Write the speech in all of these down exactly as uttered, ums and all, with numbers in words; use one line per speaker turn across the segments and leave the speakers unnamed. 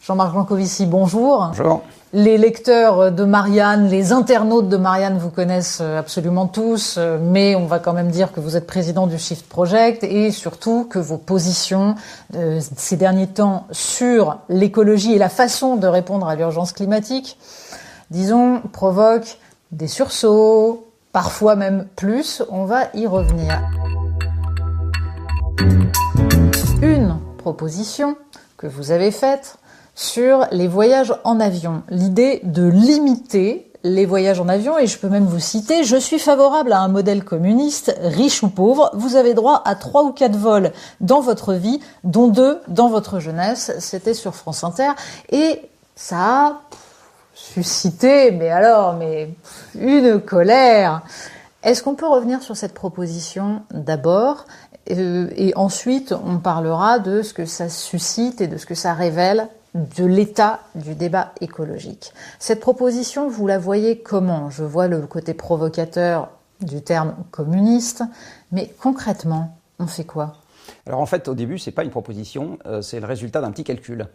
Jean-Marc Jancovici, bonjour.
Bonjour.
Les lecteurs de Marianne, les internautes de Marianne vous connaissent absolument tous, mais on va quand même dire que vous êtes président du Shift Project et surtout que vos positions euh, ces derniers temps sur l'écologie et la façon de répondre à l'urgence climatique, disons, provoquent des sursauts, parfois même plus. On va y revenir. Une proposition que vous avez faite sur les voyages en avion, l'idée de limiter les voyages en avion, et je peux même vous citer, je suis favorable à un modèle communiste, riche ou pauvre, vous avez droit à trois ou quatre vols dans votre vie, dont deux dans votre jeunesse, c'était sur France Inter, et ça a suscité, mais alors, mais une colère. Est-ce qu'on peut revenir sur cette proposition d'abord, euh, et ensuite on parlera de ce que ça suscite et de ce que ça révèle de l'état du débat écologique. Cette proposition, vous la voyez comment? Je vois le côté provocateur du terme communiste, mais concrètement, on fait quoi?
Alors en fait, au début, c'est pas une proposition, euh, c'est le résultat d'un petit calcul.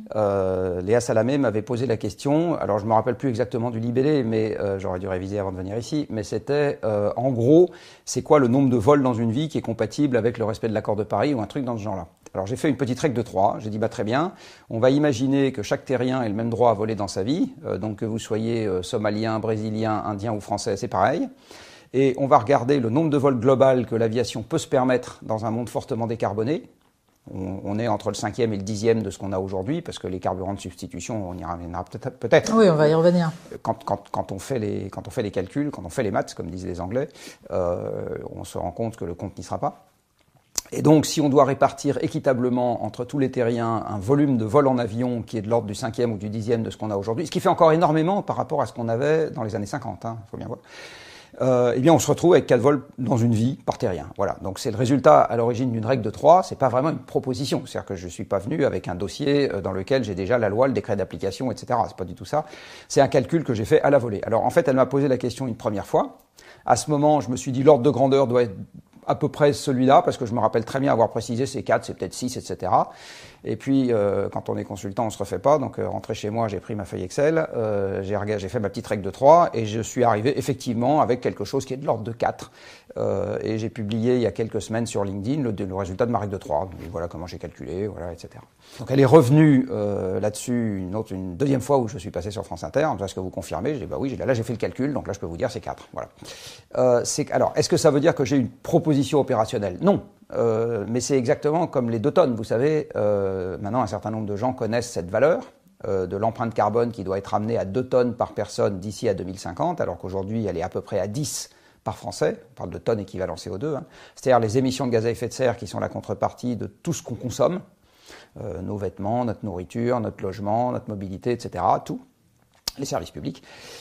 Euh, Léa Salamé m'avait posé la question, alors je me rappelle plus exactement du libellé, mais euh, j'aurais dû réviser avant de venir ici, mais c'était, euh, en gros, c'est quoi le nombre de vols dans une vie qui est compatible avec le respect de l'accord de Paris ou un truc dans ce genre-là. Alors j'ai fait une petite règle de trois, j'ai dit bah très bien, on va imaginer que chaque terrien ait le même droit à voler dans sa vie, euh, donc que vous soyez euh, somalien, brésilien, indien ou français, c'est pareil. Et on va regarder le nombre de vols global que l'aviation peut se permettre dans un monde fortement décarboné. On, on est entre le cinquième et le dixième de ce qu'on a aujourd'hui, parce que les carburants de substitution, on y reviendra peut-être. peut-être.
Oui, on va y revenir.
Quand, quand, quand, on fait les, quand on fait les calculs, quand on fait les maths, comme disent les Anglais, euh, on se rend compte que le compte n'y sera pas. Et donc, si on doit répartir équitablement entre tous les terriens un volume de vol en avion qui est de l'ordre du cinquième ou du dixième de ce qu'on a aujourd'hui, ce qui fait encore énormément par rapport à ce qu'on avait dans les années cinquante, hein, faut bien voir. Euh, eh bien, on se retrouve avec quatre vols dans une vie par terrien. Voilà. Donc, c'est le résultat à l'origine d'une règle de trois. C'est pas vraiment une proposition. C'est-à-dire que je suis pas venu avec un dossier dans lequel j'ai déjà la loi, le décret d'application, et cetera. C'est pas du tout ça. C'est un calcul que j'ai fait à la volée. Alors, en fait, elle m'a posé la question une première fois. À ce moment, je me suis dit l'ordre de grandeur doit être à peu près celui-là, parce que je me rappelle très bien avoir précisé c'est quatre, c'est peut-être six, et cetera. Et puis, euh, quand on est consultant, on se refait pas. Donc, euh, rentré chez moi, j'ai pris ma feuille Excel, euh, j'ai, j'ai fait ma petite règle de trois, et je suis arrivé effectivement avec quelque chose qui est de l'ordre de quatre. Euh, et j'ai publié il y a quelques semaines sur LinkedIn le, le résultat de ma règle de trois. Donc, voilà comment j'ai calculé, voilà, et cetera. Donc, elle est revenue euh, là-dessus une autre, une deuxième fois où je suis passé sur France Inter. Est-ce que vous confirmez? J'ai dit bah oui, là j'ai fait le calcul, donc là je peux vous dire c'est quatre. Voilà. Euh, c'est, alors, est-ce que ça veut dire que j'ai une proposition opérationnelle? Non. Euh, mais c'est exactement comme les deux tonnes. Vous savez, euh, maintenant un certain nombre de gens connaissent cette valeur euh, de l'empreinte carbone qui doit être ramenée à deux tonnes par personne d'ici à deux mille cinquante, alors qu'aujourd'hui elle est à peu près à dix par Français. On parle de tonnes équivalent C O deux, hein. C'est-à-dire les émissions de gaz à effet de serre qui sont la contrepartie de tout ce qu'on consomme, euh, nos vêtements, notre nourriture, notre logement, notre mobilité, et cetera. Tout, les services publics.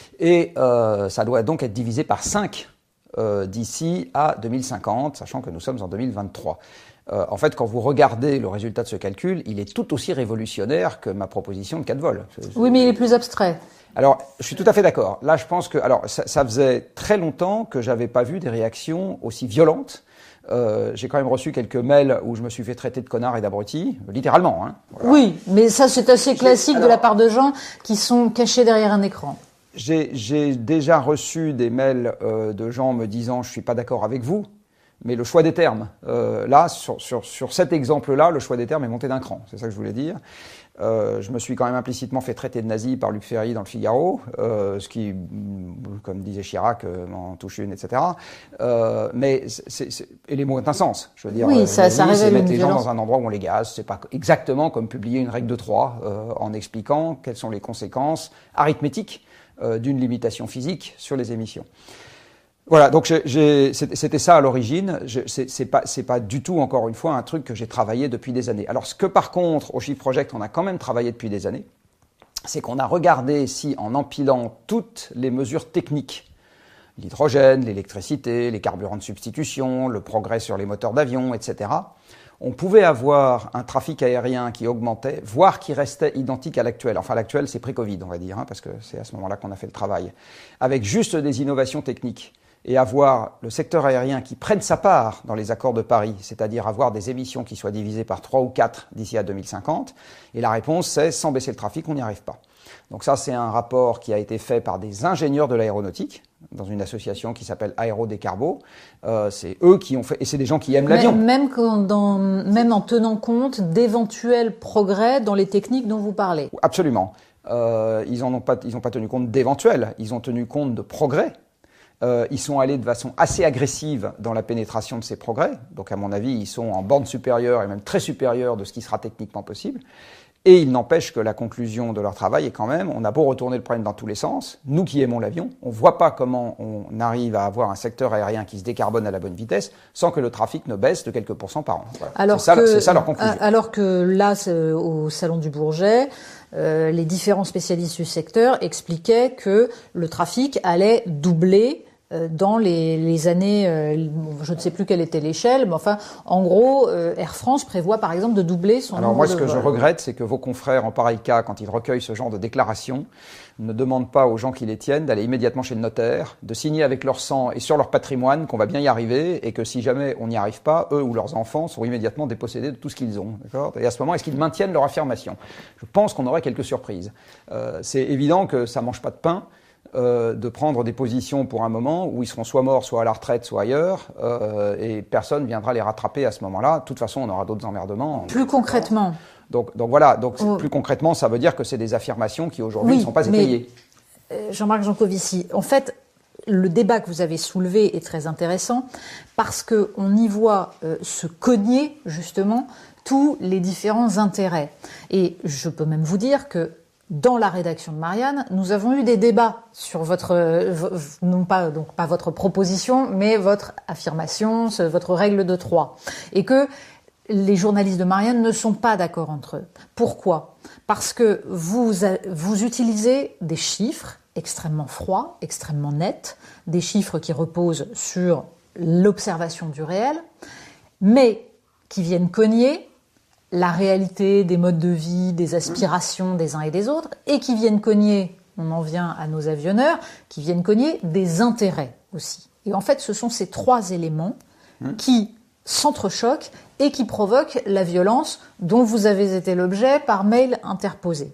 Et euh, ça doit donc être divisé par cinq Euh, d'ici à deux mille cinquante, sachant que nous sommes en deux mille vingt-trois. Euh, en fait, quand vous regardez le résultat de ce calcul, il est tout aussi révolutionnaire que ma proposition de quatre vols. C'est, c'est...
Oui, mais il est plus abstrait.
Alors, je suis tout à fait d'accord. Là, je pense que... Alors, ça, ça faisait très longtemps que j'avais pas vu des réactions aussi violentes. Euh, j'ai quand même reçu quelques mails où je me suis fait traiter de connard et d'abruti, littéralement. Hein. Voilà.
Oui, mais ça, c'est assez classique
alors,
de la part de gens qui sont cachés derrière un écran.
J'ai, j'ai déjà reçu des mails euh, de gens me disant « je suis pas d'accord avec vous », mais le choix des termes, euh, là, sur, sur, sur cet exemple-là, le choix des termes est monté d'un cran, c'est ça que je voulais dire. Euh, je me suis quand même implicitement fait traiter de nazi par Luc Ferry dans le Figaro, euh, ce qui, comme disait Chirac, euh, m'en touche une, et cetera. Euh, mais c'est, c'est, et les mots ont un sens. Je veux dire,
oui,
euh,
ça, ça révèle
c'est mettre
une
les gens
violence.
dans un endroit où on les gaze. C'est pas exactement comme publier une règle de trois euh, en expliquant quelles sont les conséquences arithmétiques euh, d'une limitation physique sur les émissions. Voilà, donc j'ai, j'ai, c'était ça à l'origine. Je, c'est, c'est pas, c'est pas du tout, encore une fois, un truc que j'ai travaillé depuis des années. Alors, ce que par contre, au Shift Project, on a quand même travaillé depuis des années, c'est qu'on a regardé si, en empilant toutes les mesures techniques, l'hydrogène, l'électricité, les carburants de substitution, le progrès sur les moteurs d'avion, et cetera, on pouvait avoir un trafic aérien qui augmentait, voire qui restait identique à l'actuel. Enfin, l'actuel, c'est pré-Covid, on va dire, hein, parce que c'est à ce moment-là qu'on a fait le travail. Avec juste des innovations techniques. et avoir le secteur aérien qui prenne sa part dans les accords de Paris, c'est-à-dire avoir des émissions qui soient divisées par trois ou quatre d'ici à deux mille cinquante? Et la réponse, c'est sans baisser le trafic, on n'y arrive pas. Donc ça, c'est un rapport qui a été fait par des ingénieurs de l'aéronautique, dans une association qui s'appelle Aérodécarbo. Euh, c'est eux qui ont fait, et c'est des gens qui aiment l'avion.
Même, dans, même en tenant compte d'éventuels progrès dans les techniques dont vous parlez.
Absolument. Euh, ils n'ont pas, ils ont pas tenu compte d'éventuels, ils ont tenu compte de progrès. Euh, ils sont allés de façon assez agressive dans la pénétration de ces progrès. Donc, à mon avis, ils sont en borne supérieure et même très supérieure de ce qui sera techniquement possible. Et il n'empêche que la conclusion de leur travail est quand même, on a beau retourner le problème dans tous les sens, nous qui aimons l'avion, on ne voit pas comment on arrive à avoir un secteur aérien qui se décarbone à la bonne vitesse sans que le trafic ne baisse de quelques pourcents par an. Voilà. C'est ça, c'est ça leur conclusion.
Alors que là, au Salon du Bourget, euh, les différents spécialistes du secteur expliquaient que le trafic allait doubler dans les, les années, euh, je ne sais plus quelle était l'échelle, mais enfin, en gros, euh, Air France prévoit par exemple de doubler son
Alors
nombre
moi,
de
ce que
vols.
je regrette, c'est que vos confrères, en pareil cas, quand ils recueillent ce genre de déclarations, ne demandent pas aux gens qui les tiennent d'aller immédiatement chez le notaire, de signer avec leur sang et sur leur patrimoine qu'on va bien y arriver, et que si jamais on n'y arrive pas, eux ou leurs enfants sont immédiatement dépossédés de tout ce qu'ils ont. D'accord ? Et à ce moment, est-ce qu'ils maintiennent leur affirmation ? Je pense qu'on aurait quelques surprises. Euh, c'est évident que ça mange pas de pain. Euh, de prendre des positions pour un moment où ils seront soit morts, soit à la retraite, soit ailleurs, euh, et personne viendra les rattraper à ce moment-là. De toute façon, on aura d'autres emmerdements.
Plus concrètement.
Donc, donc voilà, donc
oh.
plus concrètement, ça veut dire que c'est des affirmations qui aujourd'hui
oui,
ne sont pas étayées.
Euh, Jean-Marc Jancovici, en fait, le débat que vous avez soulevé est très intéressant parce qu'on y voit euh, se cogner justement tous les différents intérêts. Et je peux même vous dire que dans la rédaction de Marianne, nous avons eu des débats sur votre, non pas, donc pas votre proposition, mais votre affirmation, votre règle de trois. Et que les journalistes de Marianne ne sont pas d'accord entre eux. Pourquoi ? Parce que vous, vous utilisez des chiffres extrêmement froids, extrêmement nets, des chiffres qui reposent sur l'observation du réel, mais qui viennent cogner la réalité des modes de vie, des aspirations des uns et des autres, et qui viennent cogner, on en vient à nos avionneurs, qui viennent cogner des intérêts aussi. Et en fait, ce sont ces trois éléments qui s'entrechoquent et qui provoquent la violence dont vous avez été l'objet par mail interposé.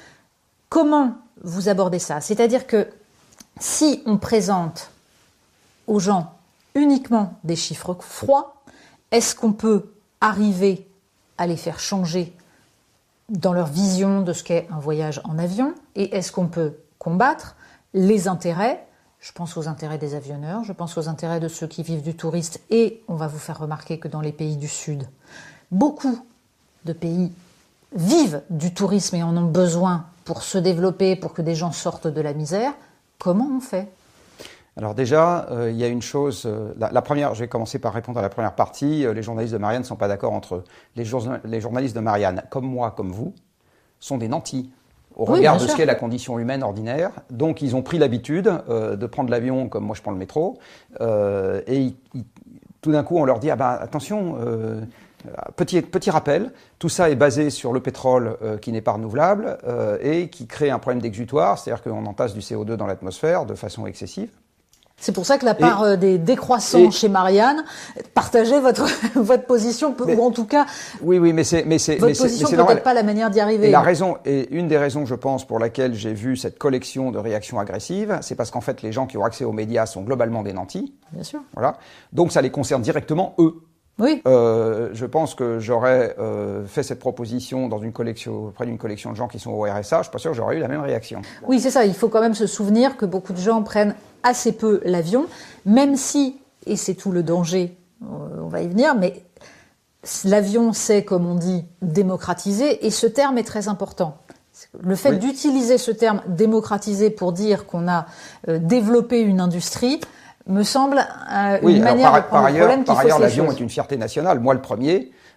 Comment vous abordez ça ? C'est-à-dire que si on présente aux gens uniquement des chiffres froids, est-ce qu'on peut arriver à les faire changer dans leur vision de ce qu'est un voyage en avion? Et est-ce qu'on peut combattre les intérêts? Je pense aux intérêts des avionneurs, je pense aux intérêts de ceux qui vivent du tourisme, et on va vous faire remarquer que dans les pays du Sud, beaucoup de pays vivent du tourisme et en ont besoin pour se développer, pour que des gens sortent de la misère. Comment on fait ?
Alors déjà, euh, il y a une chose, euh, la, la première, je vais commencer par répondre à la première partie, euh, les journalistes de Marianne ne sont pas d'accord entre eux. Les, jour, les journalistes de Marianne, comme moi, comme vous, sont des nantis au
oui,
regard de
sûr.
ce qu'est la condition humaine ordinaire. Donc ils ont pris l'habitude euh, de prendre l'avion comme moi je prends le métro, euh, et ils, ils, tout d'un coup on leur dit, ah ben attention, euh, Petit, petit rappel, tout ça est basé sur le pétrole euh, qui n'est pas renouvelable euh, et qui crée un problème d'exutoire, c'est-à-dire qu'on entasse du C O deux dans l'atmosphère de façon excessive.
C'est pour ça que la part et, des décroissants et, chez Marianne partageait votre votre position, mais, ou en tout cas,
oui, oui, mais c'est, mais c'est,
votre
mais
position
c'est, mais c'est
peut-être
normal.
pas la manière d'y arriver.
Et la raison, et une des raisons, je pense, pour laquelle j'ai vu cette collection de réactions agressives, c'est parce qu'en fait, les gens qui ont accès aux médias sont globalement des nantis.
Bien sûr.
Voilà. Donc, ça les concerne directement eux.
Oui.
Euh, je pense que j'aurais euh, fait cette proposition dans une collection, auprès d'une collection de gens qui sont au R S A. Je suis pas sûr que j'aurais eu la même réaction.
Oui, c'est ça. Il faut quand même se souvenir que beaucoup de gens prennent assez peu l'avion, même si, et c'est tout le danger, on va y venir, mais l'avion c'est, comme on dit, démocratisé, et ce terme est très important. Le fait oui. d'utiliser ce terme démocratisé pour dire qu'on a euh, développé une industrie me semble euh,
oui,
une
alors
manière
par,
de prendre
par
le
ailleurs,
problème qui
par
fausse
ailleurs,
les
l'avion
choses.
est une fierté nationale. Moi, le premier,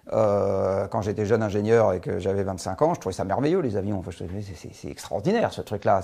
Euh, quand j'étais jeune ingénieur et que j'avais vingt-cinq ans, je trouvais ça merveilleux, les avions. Enfin, c'est extraordinaire, ce truc-là.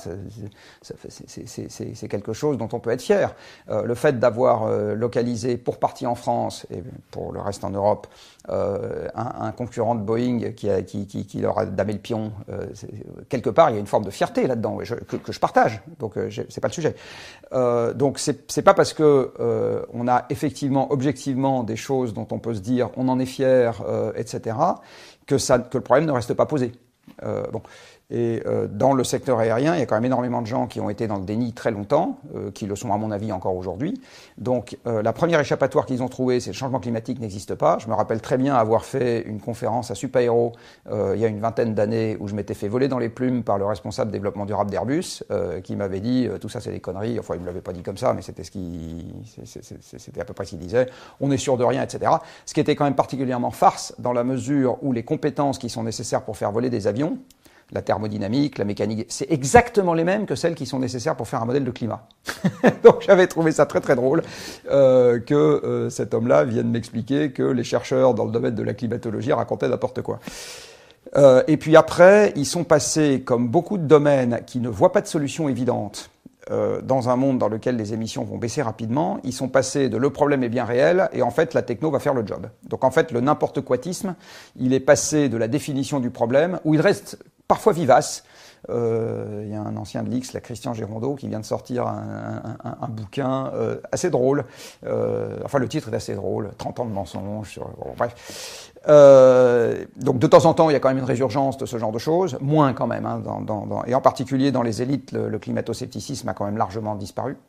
C'est quelque chose dont on peut être fier. Euh, le fait d'avoir euh, localisé pour partie en France et pour le reste en Europe euh, un, un concurrent de Boeing qui, a, qui, qui, qui leur a damé le pion, euh, quelque part, il y a une forme de fierté là-dedans que, que je partage. Donc, euh, c'est pas le sujet. Euh, donc, c'est pas parce que euh, on a effectivement, objectivement, des choses dont on peut se dire on en est fier, euh, et cetera, que, ça, que le problème ne reste pas posé. Euh, bon. Et euh, dans le secteur aérien, il y a quand même énormément de gens qui ont été dans le déni très longtemps, euh, qui le sont à mon avis encore aujourd'hui. Donc euh, la première échappatoire qu'ils ont trouvée, c'est le changement climatique n'existe pas. Je me rappelle très bien avoir fait une conférence à Supaéro euh, il y a une vingtaine d'années où je m'étais fait voler dans les plumes par le responsable développement durable d'Airbus, euh, qui m'avait dit euh, tout ça c'est des conneries. Enfin il me l'avait pas dit comme ça, mais c'était ce qui, c'était à peu près ce qu'il disait. On est sûr de rien, et cetera. Ce qui était quand même particulièrement farce dans la mesure où les compétences qui sont nécessaires pour faire voler des avions, la thermodynamique, la mécanique, c'est exactement les mêmes que celles qui sont nécessaires pour faire un modèle de climat. Donc j'avais trouvé ça très très drôle euh, que euh, cet homme-là vienne m'expliquer que les chercheurs dans le domaine de la climatologie racontaient n'importe quoi. Euh, et puis après, ils sont passés, comme beaucoup de domaines qui ne voient pas de solution évidente, euh, dans un monde dans lequel les émissions vont baisser rapidement, ils sont passés de le problème est bien réel et en fait la techno va faire le job. Donc en fait le n'importe quoitisme, il est passé de la définition du problème, où il reste parfois vivace. Euh, il y a un ancien de l'I X, la Christian Gérondeau, qui vient de sortir un, un, un, un bouquin euh, assez drôle. Euh, enfin, le titre est assez drôle, trente ans de mensonges. Sur, bon, bref. Euh, donc, de temps en temps, il y a quand même une résurgence de ce genre de choses, moins quand même. Hein, dans, dans, dans, et en particulier dans les élites, le, le climato-scepticisme a quand même largement disparu.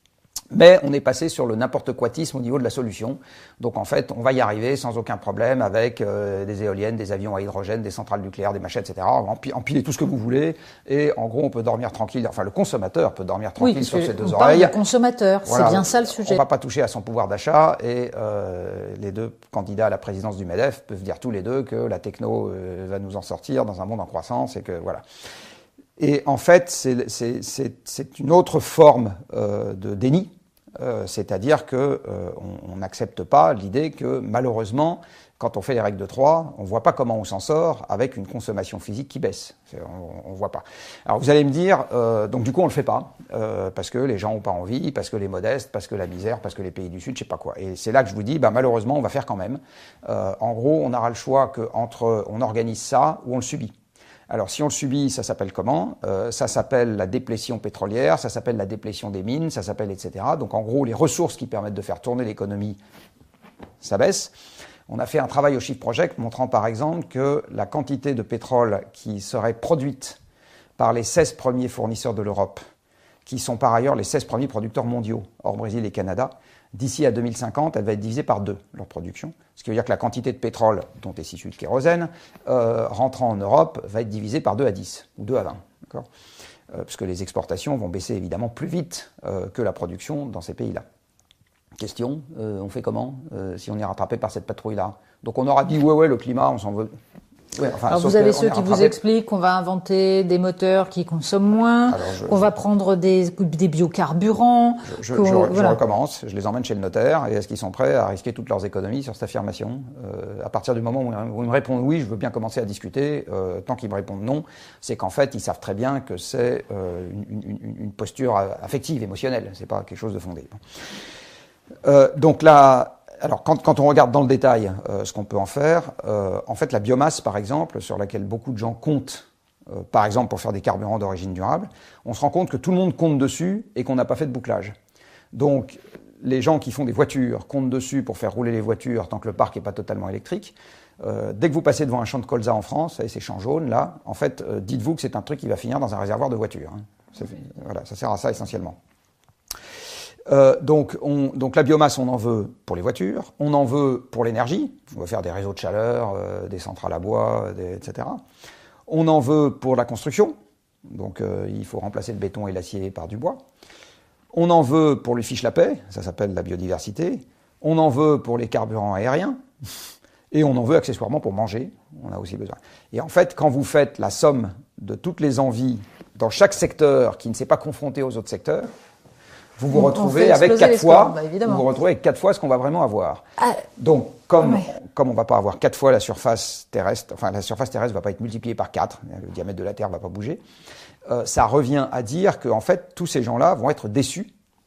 Mais on est passé sur le n'importe quoitisme au niveau de la solution. Donc en fait, on va y arriver sans aucun problème avec euh, des éoliennes, des avions à hydrogène, des centrales nucléaires, des machines, et cetera. On va empiler tout ce que vous voulez et en gros, on peut dormir tranquille. Enfin, le consommateur peut dormir tranquille
oui,
sur ses deux
on
oreilles.
Parle de consommateur, voilà, c'est bien ça le sujet.
On va pas toucher à son pouvoir d'achat et euh, les deux candidats à la présidence du MEDEF peuvent dire tous les deux que la techno euh, va nous en sortir dans un monde en croissance et que voilà. Et en fait, c'est une autre forme euh, de déni. Euh, c'est-à-dire que euh, on n'accepte pas l'idée que malheureusement, quand on fait les règles de trois, on voit pas comment on s'en sort avec une consommation physique qui baisse. On, on voit pas. Alors vous allez me dire, euh, donc du coup on le fait pas euh, parce que les gens ont pas envie, parce que les modestes, parce que la misère, parce que les pays du Sud, je sais pas quoi. Et c'est là que je vous dis, bah malheureusement on va faire quand même. Euh, en gros, on aura le choix que entre on organise ça ou on le subit. Alors, si on le subit, ça s'appelle comment ? euh, Ça s'appelle la déplétion pétrolière, ça s'appelle la déplétion des mines, ça s'appelle et cetera. Donc, en gros, les ressources qui permettent de faire tourner l'économie, ça baisse. On a fait un travail au Shift Project montrant, par exemple, que la quantité de pétrole qui serait produite par les seize premiers fournisseurs de l'Europe, qui sont par ailleurs les seize premiers producteurs mondiaux, hors Brésil et Canada, d'ici à deux mille cinquante, elle va être divisée par deux, leur production. Ce qui veut dire que la quantité de pétrole dont est issu le kérosène, euh, rentrant en Europe, va être divisée par deux à dix, ou deux à vingt. D'accord euh, parce que les exportations vont baisser évidemment plus vite euh, que la production dans ces pays-là. Question, euh, on fait comment euh, si on est rattrapé par cette patrouille-là? Donc on aura dit, ouais, ouais, le climat, on s'en veut...
Ouais, enfin, alors vous avez ceux qui vous expliquent qu'on va inventer des moteurs qui consomment moins, qu'on va prendre des, des biocarburants.
Je, je, je, voilà. je recommence, je les emmène chez le notaire et est-ce qu'ils sont prêts à risquer toutes leurs économies sur cette affirmation? euh, À partir du moment où ils me répondent oui, je veux bien commencer à discuter. Euh, tant qu'ils me répondent non, c'est qu'en fait ils savent très bien que c'est euh, une, une, une posture affective, émotionnelle. C'est pas quelque chose de fondé. Euh, donc là. Alors, quand, quand on regarde dans le détail euh, ce qu'on peut en faire, euh, en fait, la biomasse, par exemple, sur laquelle beaucoup de gens comptent, euh, par exemple, pour faire des carburants d'origine durable, on se rend compte que tout le monde compte dessus et qu'on n'a pas fait de bouclage. Donc, les gens qui font des voitures comptent dessus pour faire rouler les voitures tant que le parc n'est pas totalement électrique. Euh, dès que vous passez devant un champ de colza en France, et ces champs jaunes, là, en fait, euh, dites-vous que c'est un truc qui va finir dans un réservoir de voiture. Hein. Ça, voilà, ça sert à ça essentiellement. Euh, donc, on, donc la biomasse, on en veut pour les voitures, on en veut pour l'énergie, on va faire des réseaux de chaleur, euh, des centrales à bois, des, et cetera. On en veut pour la construction, donc euh, il faut remplacer le béton et l'acier par du bois. On en veut pour les fiches la paix, ça s'appelle la biodiversité. On en veut pour les carburants aériens, et on en veut accessoirement pour manger, on a aussi besoin. Et en fait, quand vous faites la somme de toutes les envies dans chaque secteur qui ne s'est pas confronté aux autres secteurs, vous vous
on,
retrouvez
on
avec quatre fois,
bah,
vous vous retrouvez avec quatre fois ce qu'on va vraiment avoir.
Ah,
Donc, comme,
ouais.
comme on va pas avoir quatre fois la surface terrestre, enfin, la surface terrestre va pas être multipliée par quatre, le diamètre de la Terre va pas bouger, euh, ça revient à dire que, en fait, tous ces gens-là vont être déçus,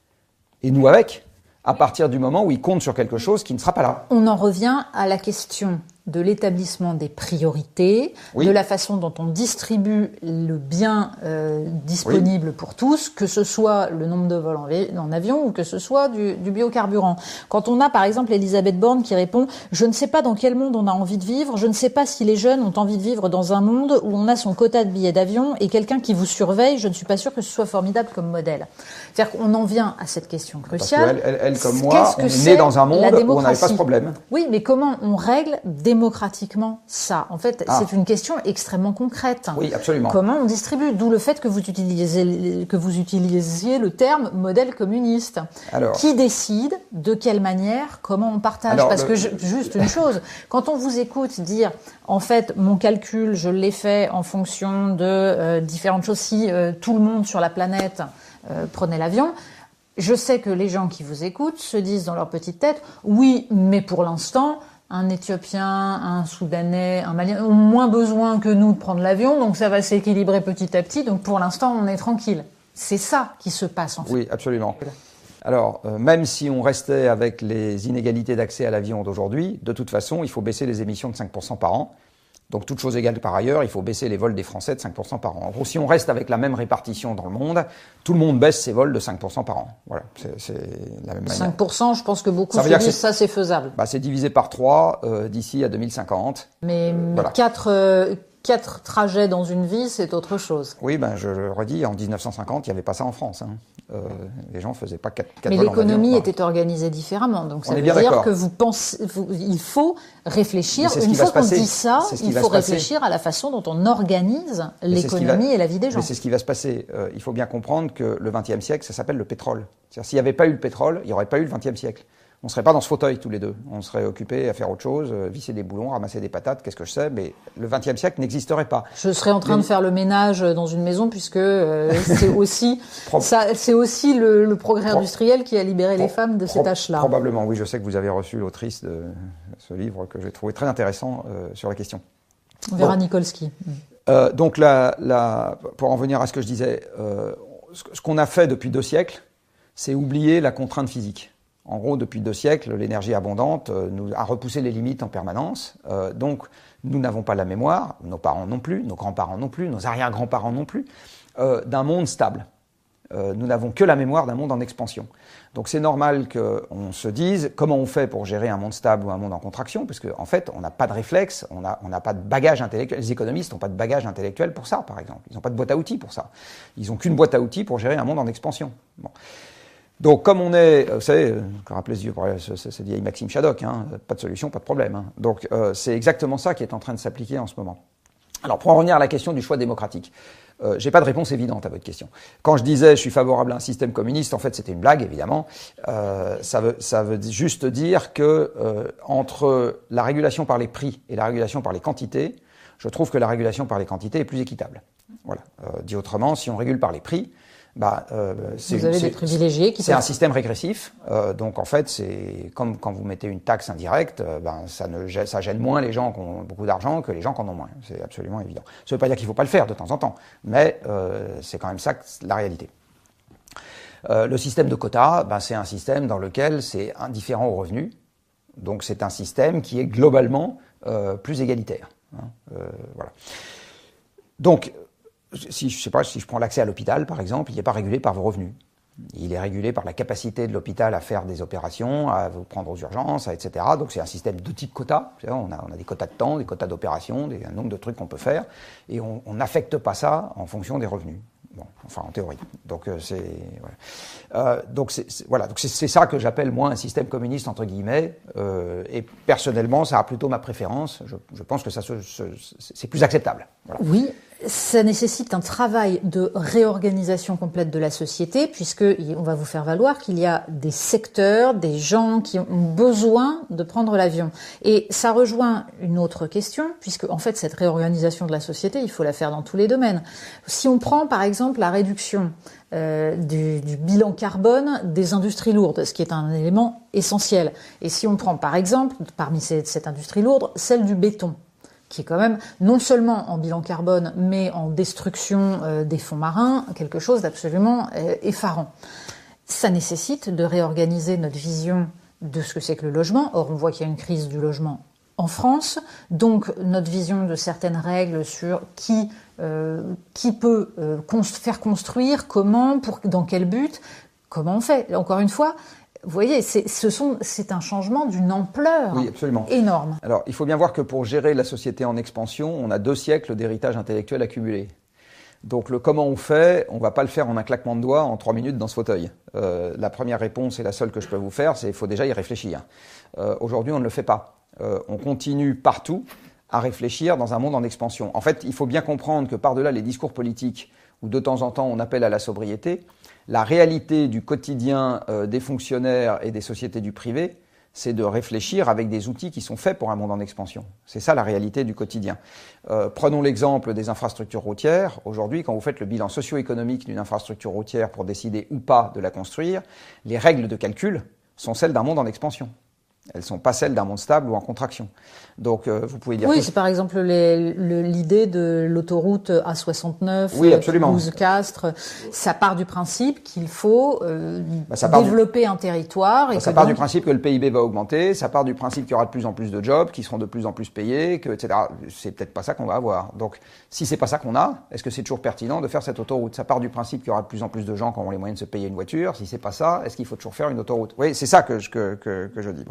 et nous avec, à partir du moment où ils comptent sur quelque chose qui ne sera pas là.
On en revient à la question de l'établissement des priorités,
oui.
de la façon dont on distribue le bien euh, disponible oui. pour tous, que ce soit le nombre de vols en, en avion ou que ce soit du, du biocarburant. Quand on a par exemple Elisabeth Borne qui répond « Je ne sais pas dans quel monde on a envie de vivre, je ne sais pas si les jeunes ont envie de vivre dans un monde où on a son quota de billets d'avion et quelqu'un qui vous surveille, je ne suis pas sûre que ce soit formidable comme modèle. » C'est-à-dire qu'on en vient à cette question cruciale.
Parce qu'elle, elle, elle, comme moi, on est né dans un monde où on n'avait pas ce problème.
Oui, mais comment on règle démocratiquement ça? En fait, ah. c'est une question extrêmement concrète.
Oui, absolument.
Comment on distribue? D'où le fait que vous utilisiez, que vous utilisiez le terme modèle communiste. Alors, qui décide de quelle manière, comment on partage? Alors, Parce le, que je, juste une chose, quand on vous écoute dire, en fait, mon calcul, je l'ai fait en fonction de euh, différentes choses. Si euh, tout le monde sur la planète euh, prenait l'avion, je sais que les gens qui vous écoutent se disent dans leur petite tête, oui, mais pour l'instant, un Éthiopien, un Soudanais, un Malien ont moins besoin que nous de prendre l'avion, donc ça va s'équilibrer petit à petit, donc pour l'instant, on est tranquille. C'est ça qui se passe en fait.
Oui, absolument. Alors, euh, même si on restait avec les inégalités d'accès à l'avion d'aujourd'hui, de toute façon, il faut baisser les émissions de cinq pour cent par an. Donc, toute chose égale par ailleurs, il faut baisser les vols des Français de cinq pour cent par an. En gros, si on reste avec la même répartition dans le monde, tout le monde baisse ses vols de cinq pour cent par an. Voilà, c'est, c'est la même manière.
cinq pour cent, je pense que beaucoup se disent ça, c'est faisable.
Bah, c'est divisé par trois euh, d'ici à deux mille cinquante.
Mais, mais voilà. quatre, euh, quatre trajets dans une vie, c'est autre chose.
Oui, ben je le redis, en dix-neuf cent cinquante, il n'y avait pas ça en France. Hein. Euh, les gens ne faisaient pas quatre, quatre
Mais
vols
l'économie
en
était organisée différemment. Donc ça
On
veut
dire
d'accord. que vous pensez, vous, il faut réfléchir. Une fois qu'on dit ça, il faut réfléchir à la façon dont on organise l'économie et la vie des gens.
Mais c'est ce qui va se passer. Euh, il faut bien comprendre que le vingtième siècle, ça s'appelle le pétrole. C'est-à-dire, s'il n'y avait pas eu le pétrole, il n'y aurait pas eu le vingtième siècle. On ne serait pas dans ce fauteuil tous les deux. On serait occupés à faire autre chose, euh, visser des boulons, ramasser des patates, qu'est-ce que je sais, mais le vingtième siècle n'existerait pas.
Je serais en train les... de faire le ménage dans une maison puisque euh, c'est aussi, Pro... ça, c'est aussi le, le progrès Pro... industriel qui a libéré Pro... les femmes de Pro... ces tâches-là.
Probablement, oui. Je sais que vous avez reçu l'autrice de ce livre que j'ai trouvé très intéressant euh, sur la question.
Vera bon. Nikolsky.
Euh, donc, la, la, pour en venir à ce que je disais, euh, ce, ce qu'on a fait depuis deux siècles, c'est oublier la contrainte physique. En gros, depuis deux siècles, l'énergie abondante euh, nous a repoussé les limites en permanence. Euh, donc, nous n'avons pas la mémoire, nos parents non plus, nos grands-parents non plus, nos arrière-grands-parents non plus, euh, d'un monde stable. Euh, nous n'avons que la mémoire d'un monde en expansion. Donc, c'est normal qu'on se dise comment on fait pour gérer un monde stable ou un monde en contraction, parce qu'en en fait, on n'a pas de réflexe, on n'a on n'a pas de bagage intellectuel. Les économistes n'ont pas de bagage intellectuel pour ça, par exemple. Ils n'ont pas de boîte à outils pour ça. Ils n'ont qu'une boîte à outils pour gérer un monde en expansion. Bon. Donc, comme on est, vous savez, rappelez ce, ce, ce vieille Maxime Shaddock, hein, pas de solution, pas de problème. Hein. Donc, euh, c'est exactement ça qui est en train de s'appliquer en ce moment. Alors, pour en revenir à la question du choix démocratique, euh, j'ai pas de réponse évidente à votre question. Quand je disais je suis favorable à un système communiste, en fait, c'était une blague, évidemment. Euh, ça veut, ça veut juste dire que euh, entre la régulation par les prix et la régulation par les quantités, je trouve que la régulation par les quantités est plus équitable. Voilà. Euh, dit autrement, si on régule par les prix, Bah, euh, c'est,
vous avez
c'est,
des privilégiés qui
c'est peuvent... un système régressif, euh, donc en fait c'est comme quand vous mettez une taxe indirecte, euh, ben ça ne ça gêne moins les gens qui ont beaucoup d'argent que les gens qui en ont moins. C'est absolument évident. Ça ne veut pas dire qu'il ne faut pas le faire de temps en temps, mais euh, c'est quand même ça la réalité. Euh, le système de quotas, ben, c'est un système dans lequel c'est indifférent aux revenus, donc c'est un système qui est globalement euh, plus égalitaire. Hein, euh, voilà. Donc Si je sais pas, si je prends l'accès à l'hôpital, par exemple, il n'est pas régulé par vos revenus. Il est régulé par la capacité de l'hôpital à faire des opérations, à vous prendre aux urgences, et cetera. Donc c'est un système de type quota. On a, on a des quotas de temps, des quotas d'opérations, un nombre de trucs qu'on peut faire, et on n'affecte pas ça en fonction des revenus. Bon, enfin en théorie. Donc euh, c'est voilà. Euh, donc c'est, c'est voilà. Donc c'est, c'est ça que j'appelle moi un système communiste entre guillemets. Euh, et personnellement, ça a plutôt ma préférence. Je, je pense que ça se, se, c'est plus acceptable. Voilà.
Oui, Ça nécessite un travail de réorganisation complète de la société, puisque on va vous faire valoir qu'il y a des secteurs, des gens qui ont besoin de prendre l'avion. Et ça rejoint une autre question, puisque en fait cette réorganisation de la société, il faut la faire dans tous les domaines. Si on prend par exemple la réduction euh, du, du bilan carbone des industries lourdes, ce qui est un élément essentiel, et si on prend par exemple parmi ces, cette industrie lourde, celle du béton, qui est quand même non seulement en bilan carbone, mais en destruction euh, des fonds marins, quelque chose d'absolument euh, effarant. Ça nécessite de réorganiser notre vision de ce que c'est que le logement. Or, on voit qu'il y a une crise du logement en France, donc notre vision de certaines règles sur qui, euh, qui peut euh, const- faire construire, comment, pour, dans quel but, comment on fait. Encore une fois, vous voyez, c'est, ce sont, c'est un changement d'une ampleur
oui, absolument.
énorme.
Alors, il faut bien voir que pour gérer la société en expansion, on a deux siècles d'héritage intellectuel accumulé. Donc, le comment on fait, on ne va pas le faire en un claquement de doigts, en trois minutes dans ce fauteuil. Euh, la première réponse, et la seule que je peux vous faire, c'est qu'il faut déjà y réfléchir. Euh, aujourd'hui, on ne le fait pas. Euh, on continue partout à réfléchir dans un monde en expansion. En fait, il faut bien comprendre que par-delà les discours politiques, où de temps en temps on appelle à la sobriété, la réalité du quotidien euh, des fonctionnaires et des sociétés du privé, c'est de réfléchir avec des outils qui sont faits pour un monde en expansion. C'est ça la réalité du quotidien. Euh, prenons l'exemple des infrastructures routières. Aujourd'hui, quand vous faites le bilan socio-économique d'une infrastructure routière pour décider ou pas de la construire, les règles de calcul sont celles d'un monde en expansion. Elles ne sont pas celles d'un monde stable ou en contraction. Donc, euh, vous pouvez dire...
Oui,
que...
c'est par exemple les, le, l'idée de l'autoroute A soixante-neuf,
oui, absolument.
Toulouse-Castres. Ça part du principe qu'il faut euh,
bah,
développer
du...
un territoire. Et
bah, ça
que
part
donc...
du principe que le P I B va augmenter, ça part du principe qu'il y aura de plus en plus de jobs, qui seront de plus en plus payés, que, et cetera. C'est peut-être pas ça qu'on va avoir. Donc, si c'est pas ça qu'on a, est-ce que c'est toujours pertinent de faire cette autoroute? Ça part du principe qu'il y aura de plus en plus de gens qui auront les moyens de se payer une voiture. Si c'est pas ça, est-ce qu'il faut toujours faire une autoroute? Oui, c'est ça que je, que, que, que je dis. Bon.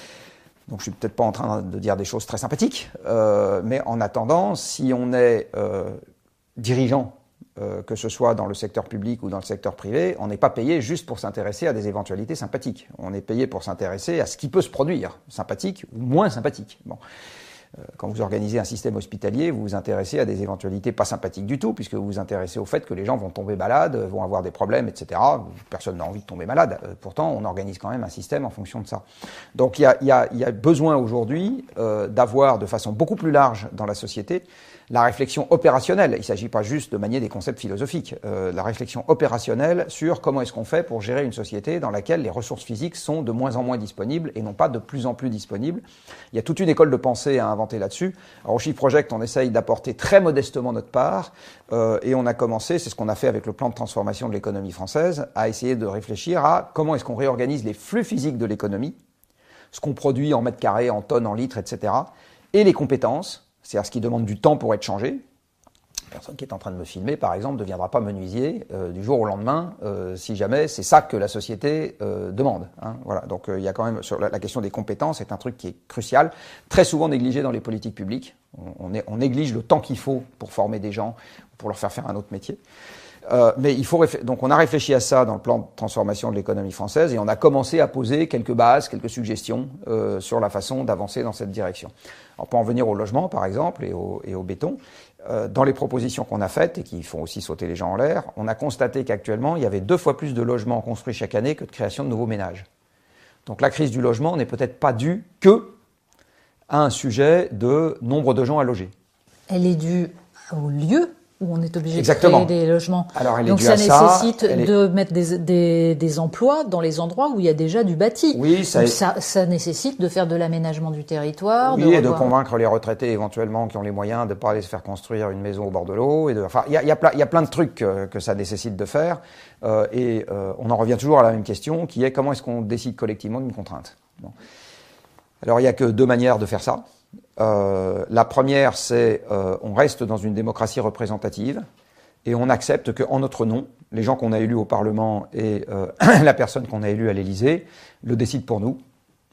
Donc je suis peut-être pas en train de dire des choses très sympathiques, euh, mais en attendant, si on est euh, dirigeant, euh, que ce soit dans le secteur public ou dans le secteur privé, on n'est pas payé juste pour s'intéresser à des éventualités sympathiques. On est payé pour s'intéresser à ce qui peut se produire, sympathique ou moins sympathique. Bon. Quand vous organisez un système hospitalier, vous vous intéressez à des éventualités pas sympathiques du tout, puisque vous vous intéressez au fait que les gens vont tomber malades, vont avoir des problèmes, et cetera. Personne n'a envie de tomber malade. Pourtant, on organise quand même un système en fonction de ça. Donc, il y a, il y a, il y a besoin aujourd'hui euh, d'avoir de façon beaucoup plus large dans la société la réflexion opérationnelle. Il ne s'agit pas juste de manier des concepts philosophiques. Euh, la réflexion opérationnelle sur comment est-ce qu'on fait pour gérer une société dans laquelle les ressources physiques sont de moins en moins disponibles et non pas de plus en plus disponibles. Il y a toute une école de pensée à inventer là-dessus. Alors, au Shift Project, on essaye d'apporter très modestement notre part euh, et on a commencé, c'est ce qu'on a fait avec le plan de transformation de l'économie française, à essayer de réfléchir à comment est-ce qu'on réorganise les flux physiques de l'économie, ce qu'on produit en mètres carrés, en tonnes, en litres, et cetera, et les compétences, c'est-à-dire ce qui demande du temps pour être changé. La personne qui est en train de me filmer, par exemple, ne deviendra pas menuisier euh, du jour au lendemain, euh, si jamais c'est ça que la société euh, demande. Hein, voilà. Donc il euh, y a quand même, sur la, la question des compétences, c'est un truc qui est crucial, très souvent négligé dans les politiques publiques. On, on, est, on néglige le temps qu'il faut pour former des gens, pour leur faire faire un autre métier. Euh, mais il faut réfl- donc on a réfléchi à ça dans le plan de transformation de l'économie française et on a commencé à poser quelques bases, quelques suggestions euh, sur la façon d'avancer dans cette direction. Alors pour en venir au logement par exemple et au, et au béton, euh, dans les propositions qu'on a faites et qui font aussi sauter les gens en l'air, on a constaté qu'actuellement il y avait deux fois plus de logements construits chaque année que de création de nouveaux ménages. Donc la crise du logement n'est peut-être pas due que à un sujet de nombre de gens à loger.
Elle est due au lieu où on est obligé
Exactement.
de créer des logements.
Alors, elle est
Donc
due
ça
à
nécessite
ça, est...
de mettre des, des, des emplois dans les endroits où il y a déjà du bâti.
Oui, ça,
Donc
est...
ça, ça nécessite de faire de l'aménagement du territoire.
Oui,
de
et
revoir...
de convaincre les retraités éventuellement qui ont les moyens de ne pas aller se faire construire une maison au bord de l'eau. Et de... Enfin, il y a, y, a plein, y a plein de trucs que, que ça nécessite de faire. Euh, et euh, on en revient toujours à la même question, qui est comment est-ce qu'on décide collectivement d'une contrainte. Bon. Alors, il n'y a que deux manières de faire ça. Euh, la première, c'est euh, on reste dans une démocratie représentative. Et on accepte qu'en notre nom, les gens qu'on a élus au Parlement et euh, la personne qu'on a élue à l'Élysée le décident pour nous.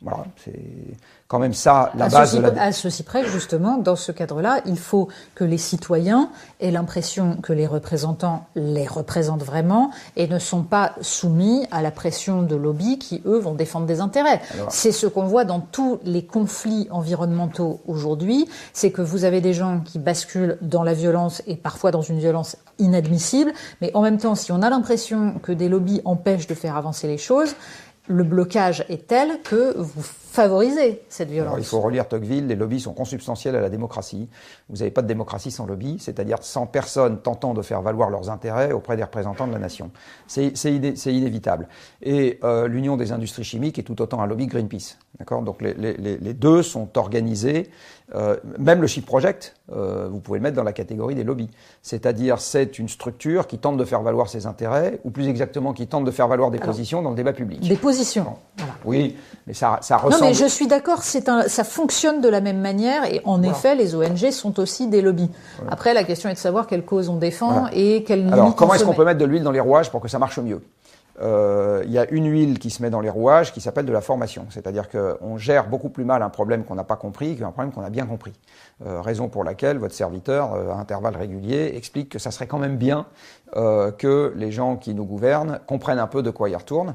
Voilà, c'est quand même ça la
à
base
ceci,
de la...
À ceci près, justement, dans ce cadre-là, il faut que les citoyens aient l'impression que les représentants les représentent vraiment et ne sont pas soumis à la pression de lobbies qui, eux, vont défendre des intérêts. Alors, c'est ce qu'on voit dans tous les conflits environnementaux aujourd'hui, c'est que vous avez des gens qui basculent dans la violence et parfois dans une violence inadmissible, mais en même temps, si on a l'impression que des lobbies empêchent de faire avancer les choses, le blocage est tel que vous favorisez cette violence.
Alors, il faut relire Tocqueville, les lobbies sont consubstantiels à la démocratie. Vous n'avez pas de démocratie sans lobby, c'est-à-dire sans personne tentant de faire valoir leurs intérêts auprès des représentants de la nation. C'est, c'est, idé, c'est inévitable. Et euh, l'Union des industries chimiques est tout autant un lobby que Greenpeace. D'accord ? Donc les, les, les deux sont organisés. Euh, même le Chip Project, euh, vous pouvez le mettre dans la catégorie des lobbies. C'est-à-dire, c'est une structure qui tente de faire valoir ses intérêts, ou plus exactement, qui tente de faire valoir des Alors, positions dans le débat public.
Des positions.
Bon.
Voilà.
Oui, mais ça, ça ressemble...
Non, mais je suis d'accord, c'est un, ça fonctionne de la même manière, et en voilà. effet, les O N G sont aussi des lobbies. Voilà. Après, la question est de savoir quelle cause on défend voilà. et quelle limite
Alors, comment
on
est-ce
se
qu'on
met.
peut mettre de l'huile dans les rouages pour que ça marche mieux ? Il euh, y a une huile qui se met dans les rouages qui s'appelle de la formation. C'est-à-dire qu'on gère beaucoup plus mal un problème qu'on n'a pas compris qu'un problème qu'on a bien compris. Euh, raison pour laquelle votre serviteur, euh, à intervalles réguliers, explique que ça serait quand même bien euh, que les gens qui nous gouvernent comprennent un peu de quoi ils retournent.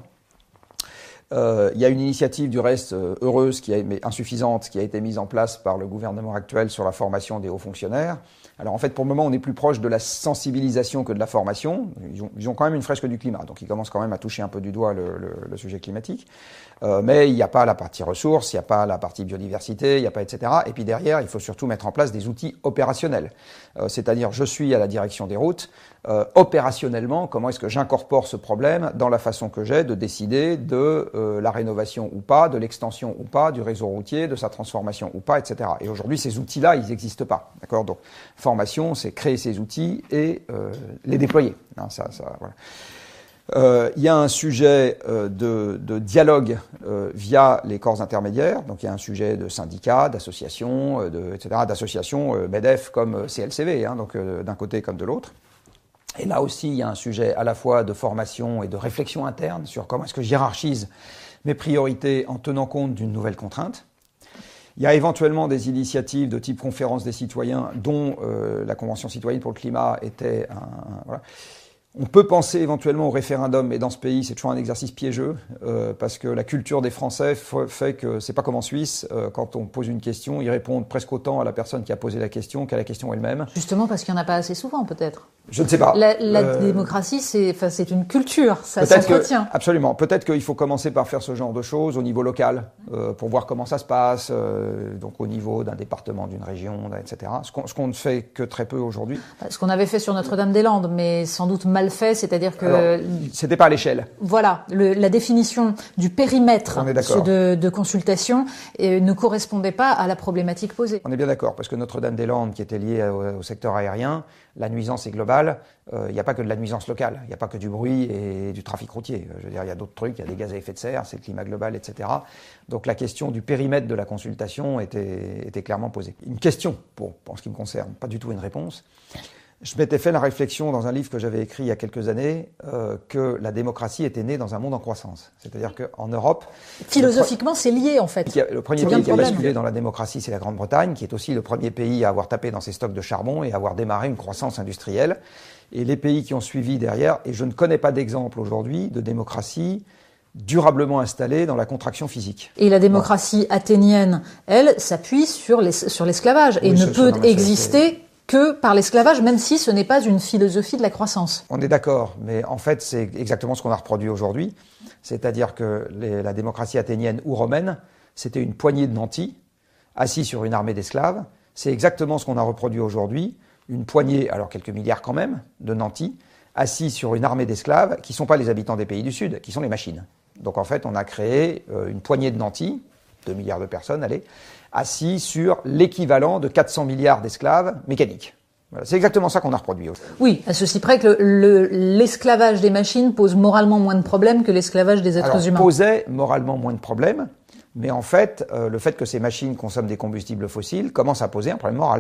Il euh, y a une initiative du reste euh, heureuse, qui a, mais insuffisante, qui a été mise en place par le gouvernement actuel sur la formation des hauts fonctionnaires. Alors en fait, pour le moment, on est plus proche de la sensibilisation que de la formation. Ils ont, ils ont quand même une fresque du climat, donc ils commencent quand même à toucher un peu du doigt le, le, le sujet climatique. Euh, mais il n'y a pas la partie ressources, il n'y a pas la partie biodiversité, il n'y a pas et cetera. Et puis derrière, il faut surtout mettre en place des outils opérationnels. Euh, c'est-à-dire, je suis à la direction des routes. Euh, opérationnellement, comment est-ce que j'incorpore ce problème dans la façon que j'ai de décider de euh, la rénovation ou pas, de l'extension ou pas, du réseau routier, de sa transformation ou pas, et cetera. Et aujourd'hui, ces outils-là, ils n'existent pas. D'accord ? Donc, formation, c'est créer ces outils et euh, les déployer. Hein, ça, ça, voilà. Euh, il y a un sujet euh, de, de dialogue euh, via les corps intermédiaires. Donc, il y a un sujet de syndicats, d'associations, euh, de, et cetera, d'associations euh, MEDEF comme C L C V, hein, donc euh, d'un côté comme de l'autre. Et là aussi, il y a un sujet à la fois de formation et de réflexion interne sur comment est-ce que je hiérarchise mes priorités en tenant compte d'une nouvelle contrainte. Il y a éventuellement des initiatives de type conférence des citoyens, dont euh, la Convention citoyenne pour le climat était un... un voilà. On peut penser éventuellement au référendum, mais dans ce pays, c'est toujours un exercice piégeux, euh, parce que la culture des Français f- fait que c'est pas comme en Suisse. Euh, quand on pose une question, ils répondent presque autant à la personne qui a posé la question qu'à la question elle-même.
Justement parce qu'il n'y en a pas assez souvent, peut-être.
Je ne sais pas.
La, la
euh,
démocratie, c'est, enfin, c'est une culture, ça
peut-être
s'entretient.
Que, absolument. Peut-être qu'il faut commencer par faire ce genre de choses au niveau local, euh, pour voir comment ça se passe, euh, donc au niveau d'un département, d'une région, et cetera. Ce qu'on, ce qu'on ne fait que très peu aujourd'hui.
Ce qu'on avait fait sur Notre-Dame-des-Landes, mais sans doute mal fait, c'est-à-dire que...
Alors, c'était pas à l'échelle.
Voilà, le, la définition du périmètre de, de consultation et ne correspondait pas à la problématique posée.
On est bien d'accord, parce que Notre-Dame-des-Landes, qui était liée au, au secteur aérien, la nuisance est globale. Il euh, n'y a pas que de la nuisance locale, il n'y a pas que du bruit et du trafic routier. Je veux dire, il y a d'autres trucs, il y a des gaz à effet de serre, c'est le climat global, et cetera. Donc la question du périmètre de la consultation était, était clairement posée. Une question, pour, pour ce qui me concerne, pas du tout une réponse. Je m'étais fait la réflexion dans un livre que j'avais écrit il y a quelques années, euh, que la démocratie était née dans un monde en croissance. C'est-à-dire qu'en Europe...
Philosophiquement, pre- c'est lié, en fait.
Le premier pays qui a basculé dans la démocratie, c'est la Grande-Bretagne, qui est aussi le premier pays à avoir tapé dans ses stocks de charbon et à avoir démarré une croissance industrielle. Et les pays qui ont suivi derrière, et je ne connais pas d'exemple aujourd'hui de démocratie durablement installée dans la contraction physique.
Et la démocratie voilà. athénienne, elle, s'appuie sur, les, sur l'esclavage oui, et ne peut exister que par l'esclavage, même si ce n'est pas une philosophie de la croissance.
On est d'accord, mais en fait, c'est exactement ce qu'on a reproduit aujourd'hui. C'est-à-dire que les, la démocratie athénienne ou romaine, c'était une poignée de nantis assis sur une armée d'esclaves. C'est exactement ce qu'on a reproduit aujourd'hui. Une poignée, alors quelques milliards quand même, de nantis, assis sur une armée d'esclaves qui ne sont pas les habitants des pays du Sud, qui sont les machines. Donc en fait, on a créé euh, une poignée de nantis, deux milliards de personnes, allez, assis sur l'équivalent de quatre cents milliards d'esclaves mécaniques. Voilà, c'est exactement ça qu'on a reproduit.
Oui, à ceci près que le, le, l'esclavage des machines pose moralement moins de problèmes que l'esclavage des êtres
Alors,
humains.
Posait moralement moins de problèmes, mais en fait, euh, le fait que ces machines consomment des combustibles fossiles commence à poser un problème moral.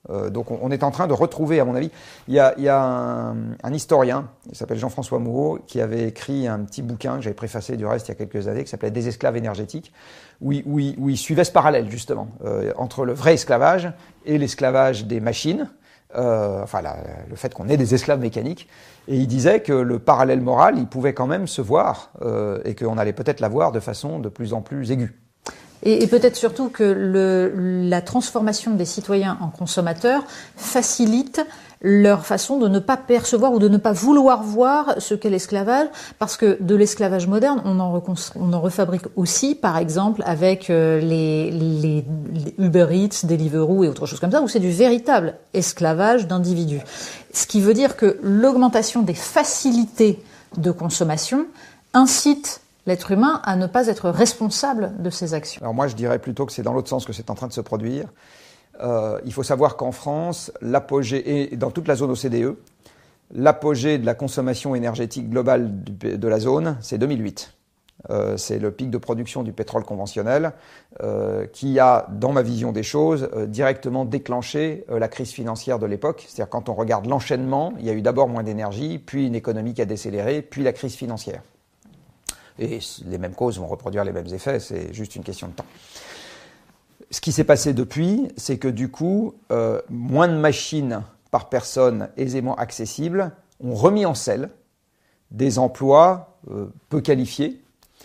Euh, donc on, on est en train de retrouver, à mon avis, il y a, il y a un, un historien, il s'appelle Jean-François Moureau, qui avait écrit un petit bouquin que j'avais préfacé du reste il y a quelques années, qui s'appelait Des esclaves énergétiques, où il, où il, où il suivait ce parallèle justement euh, entre le vrai esclavage et l'esclavage des machines, euh, enfin la, le fait qu'on ait des esclaves mécaniques. Et il disait que le parallèle moral, il pouvait quand même se voir euh, et qu'on allait peut-être l'avoir de façon de plus en plus aiguë.
Et, et peut-être surtout que le, la transformation des citoyens en consommateurs facilite leur façon de ne pas percevoir ou de ne pas vouloir voir ce qu'est l'esclavage, parce que de l'esclavage moderne, on en, on en refabrique aussi, par exemple, avec euh, les, les, les Uber Eats, Deliveroo et autre chose comme ça, où c'est du véritable esclavage d'individus. Ce qui veut dire que l'augmentation des facilités de consommation incite l'être humain à ne pas être responsable de ses actions.
Alors moi, je dirais plutôt que c'est dans l'autre sens que c'est en train de se produire. Euh, il faut savoir qu'en France, l'apogée, et dans toute la zone O C D E, l'apogée de la consommation énergétique globale de la zone, c'est deux mille huit. Euh, c'est le pic de production du pétrole conventionnel euh, qui a, dans ma vision des choses, euh, directement déclenché euh, la crise financière de l'époque. C'est-à-dire quand on regarde l'enchaînement, il y a eu d'abord moins d'énergie, puis une économie qui a décéléré, puis la crise financière. Et les mêmes causes vont reproduire les mêmes effets, c'est juste une question de temps. Ce qui s'est passé depuis, c'est que du coup, euh, moins de machines par personne aisément accessibles ont remis en selle des emplois euh, peu qualifiés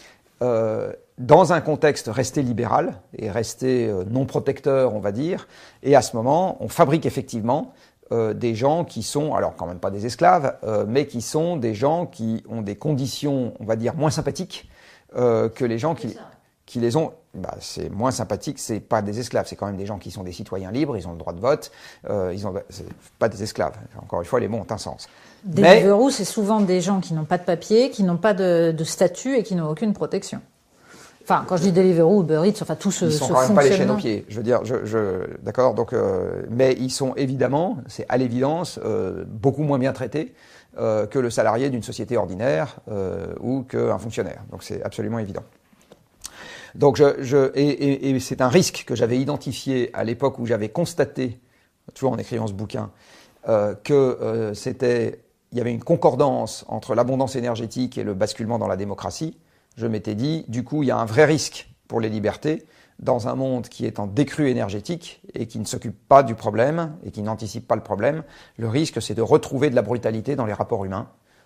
euh, dans un contexte resté libéral et resté euh, non protecteur, on va dire. Et à ce moment, on fabrique effectivement euh, des gens qui sont, alors quand même pas des esclaves, euh, mais qui sont des gens qui ont des conditions, on va dire, moins sympathiques euh, que les gens qui... qui les ont, bah, c'est moins sympathique, c'est pas des esclaves, c'est quand même des gens qui sont des citoyens libres, ils ont le droit de vote, euh, ils ont, c'est pas des esclaves. Encore une fois, les mots ont un sens.
Deliveroo, Mais... c'est souvent des gens qui n'ont pas de papier, qui n'ont pas de, de statut et qui n'ont aucune protection. Enfin, quand je dis Deliveroo, Uber Eats, enfin tout ce
Ils sont
ce
quand même pas les chaînes aux pieds. Je veux dire, je, je d'accord. Donc, euh, mais ils sont évidemment, c'est à l'évidence, euh, beaucoup moins bien traités euh, que le salarié d'une société ordinaire euh, ou qu'un fonctionnaire. Donc, c'est absolument évident. Donc, je, je, et, et, et c'est un risque que j'avais identifié à l'époque où j'avais constaté, toujours en écrivant ce bouquin, euh, que euh, c'était, il y avait une concordance entre l'abondance énergétique et le basculement dans la démocratie. Je m'étais dit, du coup, il y a un vrai risque pour les libertés dans un monde qui est en décrue énergétique et qui ne s'occupe pas du problème et qui n'anticipe pas le problème. Le risque, c'est de retrouver de la brutalité dans les rapports humains.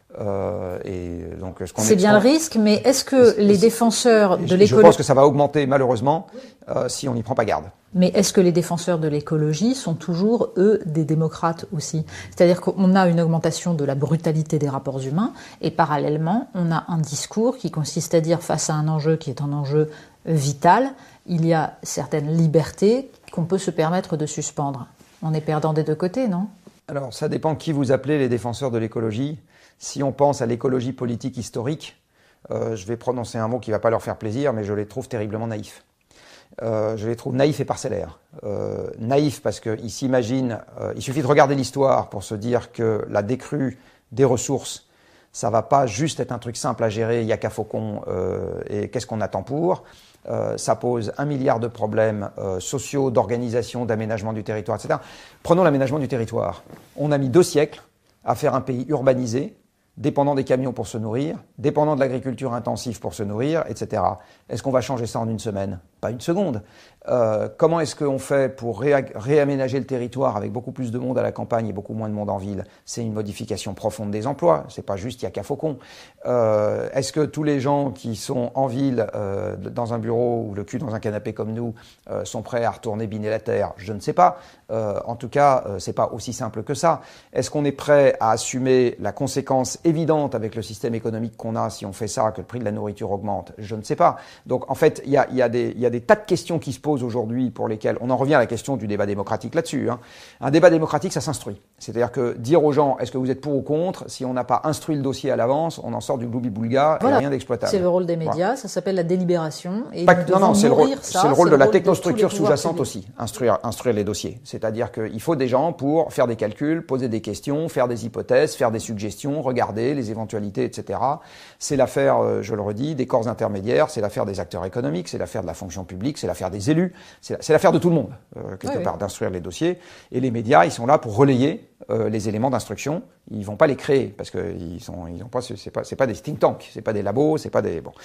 Euh, et donc, ce qu'on
c'est bien le risque, mais est-ce que les défenseurs de l'écologie...
Je pense que ça va augmenter malheureusement euh, si on n'y prend pas garde.
Mais est-ce que les défenseurs de l'écologie sont toujours, eux, des démocrates aussi? C'est-à-dire qu'on a une augmentation de la brutalité des rapports humains et parallèlement, on a un discours qui consiste à dire face à un enjeu qui est un enjeu vital, il y a certaines libertés qu'on peut se permettre de suspendre. On est perdant des deux côtés, non?
Alors, ça dépend qui vous appelez les défenseurs de l'écologie. Si on pense à l'écologie politique historique, euh, je vais prononcer un mot qui ne va pas leur faire plaisir, mais je les trouve terriblement naïfs. Euh, je les trouve naïfs et parcellaires. Euh, naïfs parce qu'ils s'imaginent, euh, il suffit de regarder l'histoire pour se dire que la décrue des ressources, ça ne va pas juste être un truc simple à gérer, il n'y a qu'à faucon, euh, et qu'est-ce qu'on attend pour ? Euh, ça pose un milliard de problèmes euh, sociaux, d'organisation, d'aménagement du territoire, et cetera. Prenons l'aménagement du territoire. On a mis deux siècles à faire un pays urbanisé, dépendant des camions pour se nourrir, dépendant de l'agriculture intensive pour se nourrir, et cetera. Est-ce qu'on va changer ça en une semaine ? Pas une seconde. Euh, comment est-ce qu'on fait pour ré- réaménager le territoire avec beaucoup plus de monde à la campagne et beaucoup moins de monde en ville ? C'est une modification profonde des emplois. C'est pas juste il y a qu'à faucon. Euh, est-ce que tous les gens qui sont en ville, euh, dans un bureau ou le cul dans un canapé comme nous, euh, sont prêts à retourner biner la terre ? Je ne sais pas. Euh, en tout cas, euh, c'est pas aussi simple que ça. Est-ce qu'on est prêt à assumer la conséquence évidente avec le système économique qu'on a si on fait ça, que le prix de la nourriture augmente ? Je ne sais pas. Donc, en fait, il y a, il y a des, il y a des tas de questions qui se posent aujourd'hui pour lesquelles on en revient à la question du débat démocratique là-dessus. Hein. Un débat démocratique, ça s'instruit. C'est-à-dire que dire aux gens, est-ce que vous êtes pour ou contre, si on n'a pas instruit le dossier à l'avance, on en sort du gloubi-boulga
voilà.
et rien d'exploitable.
C'est le rôle des médias, voilà. Ça s'appelle la délibération. Et
pas, non, non, c'est le rôle,
ça,
c'est le rôle
c'est
de
le
la
rôle
technostructure
de
sous-jacente aussi, instruire, instruire les dossiers. C'est-à-dire qu'il faut des gens pour faire des calculs, poser des questions, faire des hypothèses, faire des suggestions, regarder regarder, les éventualités, et cetera. C'est l'affaire, euh, je le redis, des corps intermédiaires, c'est l'affaire des acteurs économiques, c'est l'affaire de la fonction publique, c'est l'affaire des élus, c'est l'affaire de tout le monde, euh, quelque
oui,
part,
oui.
d'instruire les dossiers. Et les médias, ils sont là pour relayer euh, les éléments d'instruction. Ils vont pas les créer, parce que ils sont, ils ont pas, c'est pas, c'est pas des think tanks, c'est pas des labos, c'est pas des, bon.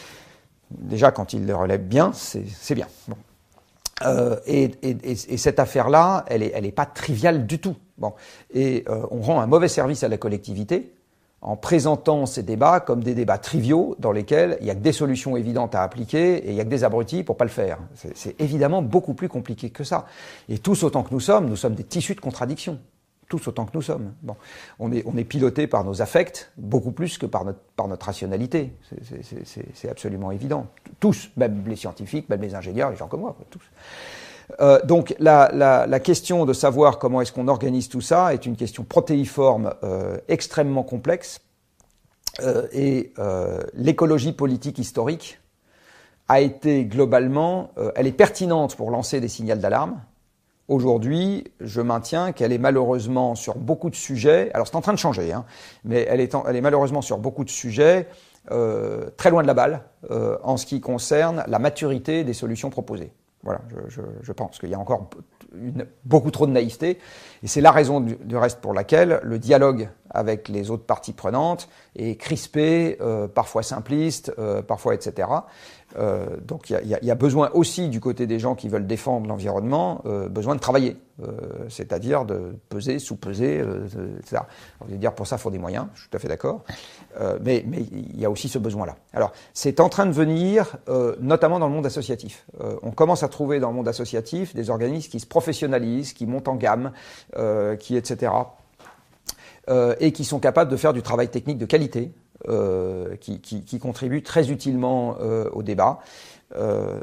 Déjà, quand ils les relèvent bien, c'est, c'est bien. Bon. Euh, et, et, et, et cette affaire-là, elle est, elle est pas triviale du tout. Bon, et euh, on rend un mauvais service à la collectivité en présentant ces débats comme des débats triviaux dans lesquels il y a que des solutions évidentes à appliquer et il y a que des abrutis pour pas le faire. C'est, c'est évidemment beaucoup plus compliqué que ça. Et tous autant que nous sommes, nous sommes des tissus de contradictions. Tous autant que nous sommes. Bon, on est, on est piloté par nos affects beaucoup plus que par notre, par notre rationalité. C'est, c'est, c'est, c'est absolument évident. Tous, même les scientifiques, même les ingénieurs, les gens comme moi, tous. Euh, donc la, la, la question de savoir comment est-ce qu'on organise tout ça est une question protéiforme euh, extrêmement complexe. Euh, et euh, l'écologie politique historique a été globalement, euh, elle est pertinente pour lancer des signaux d'alarme. Aujourd'hui, je maintiens qu'elle est malheureusement sur beaucoup de sujets, alors c'est en train de changer, hein, mais elle est, en, elle est malheureusement sur beaucoup de sujets euh, très loin de la balle euh, en ce qui concerne la maturité des solutions proposées. Voilà, je, je, je pense qu'il y a encore une, beaucoup trop de naïveté, et c'est la raison du, du reste pour laquelle le dialogue avec les autres parties prenantes est crispé, euh, parfois simpliste, euh, parfois et cetera. Euh, donc il y a, y a besoin aussi du côté des gens qui veulent défendre l'environnement, euh, besoin de travailler, euh, c'est-à-dire de peser, sous-peser, euh, et cetera. On va dire pour ça il faut des moyens, je suis tout à fait d'accord, euh, mais mais il y a aussi ce besoin-là. Alors c'est en train de venir, euh, notamment dans le monde associatif. Euh, on commence à trouver dans le monde associatif des organismes qui se professionnalisent, qui montent en gamme, euh, qui et cetera. Euh, et qui sont capables de faire du travail technique de qualité, euh, qui, qui, qui contribue très utilement euh, au débat. Euh,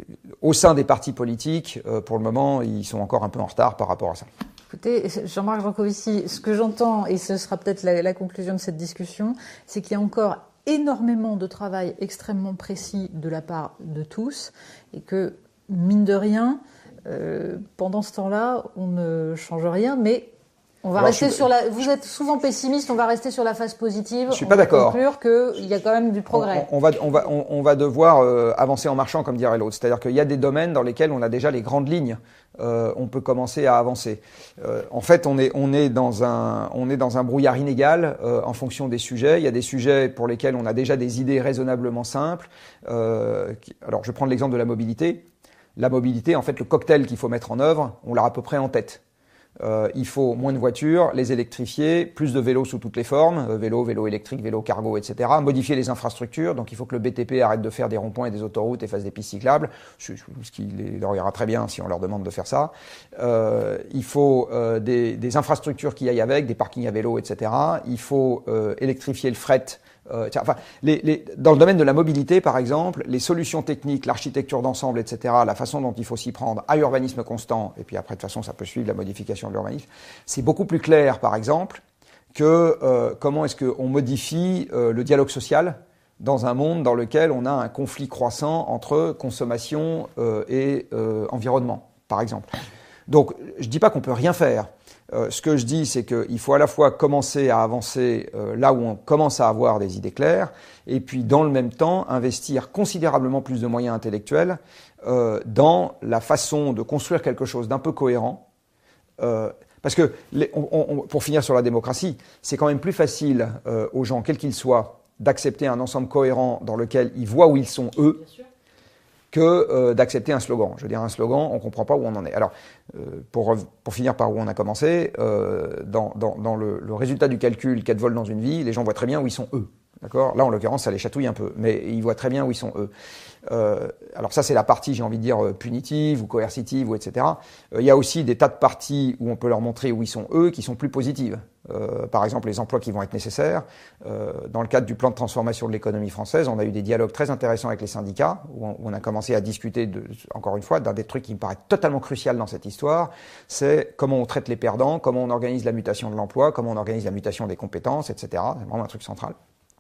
au sein des partis politiques, euh, pour le moment, ils sont encore un peu en retard par rapport à ça.
Écoutez, Jean-Marc Jancovici, ce que j'entends, et ce sera peut-être la, la conclusion de cette discussion, c'est qu'il y a encore énormément de travail extrêmement précis de la part de tous, et que, mine de rien, euh, pendant ce temps-là, on ne change rien, mais on va Alors, rester suis... sur la. Vous êtes souvent pessimiste. On va rester sur la phase positive.
Je suis pas d'accord.
Conclure qu'il y a quand même du progrès.
On, on va, on va, on, on va devoir euh, avancer en marchant, comme dirait l'autre. C'est-à-dire qu'il y a des domaines dans lesquels on a déjà les grandes lignes. Euh, on peut commencer à avancer. Euh, en fait, on est, on est dans un, on est dans un brouillard inégal euh, en fonction des sujets. Il y a des sujets pour lesquels on a déjà des idées raisonnablement simples. Euh, qui, alors, je vais prendre l'exemple de la mobilité. La mobilité, en fait, le cocktail qu'il faut mettre en œuvre, on l'a à peu près en tête. Euh, il faut moins de voitures, les électrifier, plus de vélos sous toutes les formes, euh, vélo, vélo électrique, vélo cargo, et cetera. Modifier les infrastructures, donc il faut que le B T P arrête de faire des ronds-points et des autoroutes et fasse des pistes cyclables, ce, ce qui leur ira très bien si on leur demande de faire ça. Euh, il faut euh, des, des infrastructures qui aillent avec, des parkings à vélo, et cetera. Il faut euh, électrifier le fret. Euh, tiens, enfin, les, les, dans le domaine de la mobilité, par exemple, les solutions techniques, l'architecture d'ensemble, et cetera, la façon dont il faut s'y prendre à urbanisme constant, et puis après, de toute façon, ça peut suivre la modification de l'urbanisme, c'est beaucoup plus clair, par exemple, que euh, comment est-ce qu'on modifie euh, le dialogue social dans un monde dans lequel on a un conflit croissant entre consommation euh, et euh, environnement, par exemple. Donc, je dis pas qu'on peut rien faire. Euh, ce que je dis, c'est qu'il faut à la fois commencer à avancer euh, là où on commence à avoir des idées claires, et puis dans le même temps investir considérablement plus de moyens intellectuels euh, dans la façon de construire quelque chose d'un peu cohérent. Euh, parce que, les, on, on, pour finir sur la démocratie, c'est quand même plus facile euh, aux gens, quels qu'ils soient, d'accepter un ensemble cohérent dans lequel ils voient où ils sont eux. Bien sûr. que euh, d'accepter un slogan. Je veux dire, un slogan, on ne comprend pas où on en est. Alors, euh, pour, pour finir par où on a commencé, euh, dans, dans, dans le, le résultat du calcul quatre vols dans une vie, les gens voient très bien où ils sont eux. D'accord ? Là, en l'occurrence, ça les chatouille un peu, mais ils voient très bien où ils sont eux. Euh, alors ça, c'est la partie, j'ai envie de dire, punitive ou coercitive, ou et cetera. Euh, il y a aussi des tas de parties où on peut leur montrer où ils sont eux, qui sont plus positives. Euh, par exemple, les emplois qui vont être nécessaires. Euh, dans le cadre du plan de transformation de l'économie française, on a eu des dialogues très intéressants avec les syndicats, où on, où on a commencé à discuter, de, encore une fois, d'un des trucs qui me paraît totalement crucial dans cette histoire, c'est comment on traite les perdants, comment on organise la mutation de l'emploi, comment on organise la mutation des compétences, et cetera. C'est vraiment un truc central.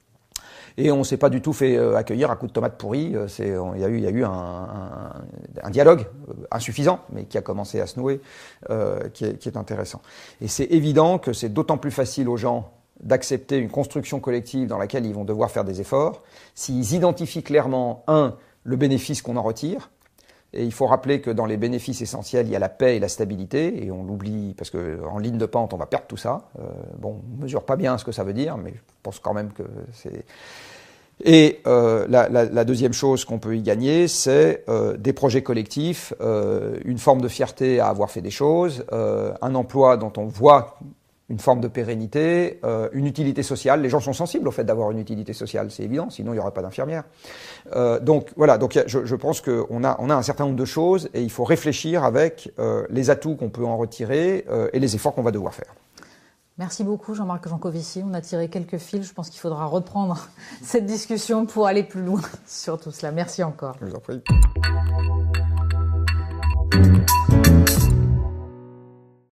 Et on s'est pas du tout fait euh, accueillir à coups de tomates pourries. Euh, c'est, il y a eu, il y a eu un, un, un dialogue euh, insuffisant, mais qui a commencé à se nouer, euh, qui est, qui est intéressant. Et c'est évident que c'est d'autant plus facile aux gens d'accepter une construction collective dans laquelle ils vont devoir faire des efforts, s'ils identifient clairement, un, le bénéfice qu'on en retire. Et il faut rappeler que dans les bénéfices essentiels, il y a la paix et la stabilité, et on l'oublie parce qu'en ligne de pente, on va perdre tout ça. Euh, bon, on ne mesure pas bien ce que ça veut dire, mais je pense quand même que c'est... Et euh, la, la, la deuxième chose qu'on peut y gagner, c'est euh, des projets collectifs, euh, une forme de fierté à avoir fait des choses, euh, un emploi dont on voit une forme de pérennité, euh, une utilité sociale. Les gens sont sensibles au fait d'avoir une utilité sociale, c'est évident, sinon il n'y aurait pas d'infirmières. Euh, donc voilà, donc je, je pense qu'on a, on a un certain nombre de choses et il faut réfléchir avec euh, les atouts qu'on peut en retirer euh, et les efforts qu'on va devoir faire.
Merci beaucoup Jean-Marc Jancovici. On a tiré quelques fils. Je pense qu'il faudra reprendre cette discussion pour aller plus loin sur tout cela. Merci encore.
Je vous en prie.